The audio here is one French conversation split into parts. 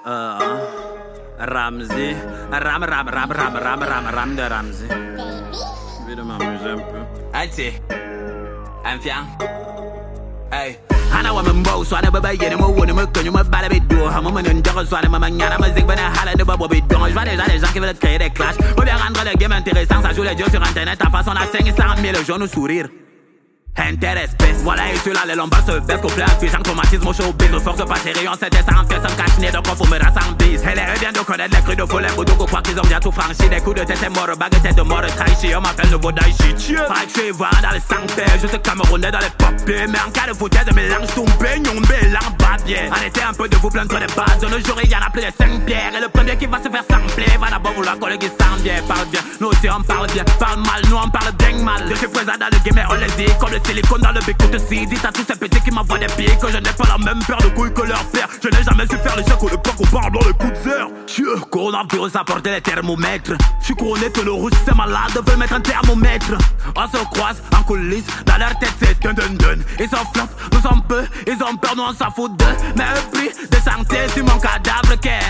Ramsey, Ram de Ramsey. Je vais de m'amuser un peu. Hey, Enfant. Hey. Ana wa mambo so ana baba yene mo woni mo kanyu mo bala bedo ha mo men ndoro so ana mama nyana ma zig bana hala de babo bedo je vois déjà des gens qui veulent créer des clashs ou bien rendre le game intéressant ça joue les dieux sur internet à façon à 500 000 jeunes sourire. Interespèce, voilà et ceux-là les lombards se baissent complet affichant traumatisme au showbiz. Ne force pas chérie, on s'est descend que sans cache-nez donc on faut me rassembler. Elle est bien de connaître les cris de folie, boudou quoi qu'ils ont déjà tout franchi. Des coups de tête et mort, bague tête de mort, traichi. On m'appelle le beau Daichi. Pareil que je suis voir dans les sanctuaires, juste camerounais dans les papiers. Mais en cas de foutaise, mélange ton baignon, mélange babier. Arrêtez un peu de vous plaindre des bases. De nos jours, il y en a plus de 5 pierres. Et le premier qui va se faire sampler va d'abord vouloir coller qui sent bien. Parle bien, nous aussi on parle bien. Parle mal, nous on parle bien mal. Je suis présent dans le game et on les dit comme le silicone dans le béco de si. Dites à tous ces petits qui m'envoient des pieds que je n'ai pas la même paire de couilles que leur père. Je n'ai jamais su faire les chèques ou le pas qu'on parle dans les coups de zère. Coronavirus a porté les thermomètres. Je suis couronné que le rouge c'est malade, veulent mettre un thermomètre. On se croise en coulisses, dans leur tête c'est dun dun dun. Ils s'en flottent, nous sommes peu, ils ont peur, nous on s'en fout d'eux. Mais eux prix de santé sur mon cadavre qu'est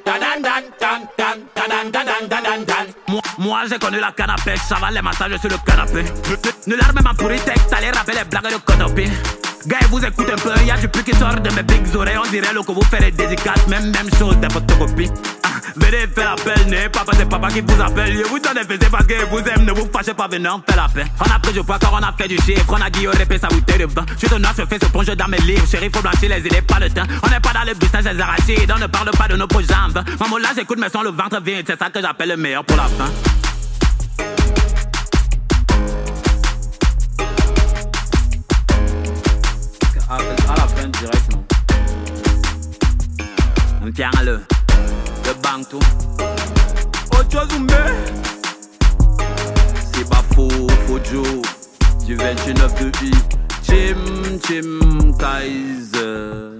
moi j'ai connu la canne à pêche, ça va les massages sur le canapé. Nul arme m'a pourri texte, allez rappeler les blagues de Konopi. Gars, vous écoutez un peu, y'a du plus qui sort de mes bigs oreilles. On dirait que vous faites les dédicaces, même chose des photocopies. Venez faire l'appel, n'est papa, c'est papa qui vous appelle. Je vous donne des faits parce que vous aime, ne vous fâchez pas, venez on fait la paix. On a pris du poids car on a fait du chiffre, on a guillé répé sa bouteille de vin. Je suis de noir, je fais ce plonge dans mes livres. Chérie, faut blanchir les idées, pas le temps. On n'est pas dans le business des arachides, on ne parle pas de nos projets en vain. Maman là, j'écoute mes sons, le ventre vide, c'est ça que j'appelle le meilleur pour la fin. À la fin direct, non. On tient le bang tout. Autre chose ou mais c'est pas faux, Fojo du 29 de I. Chim Kaiser.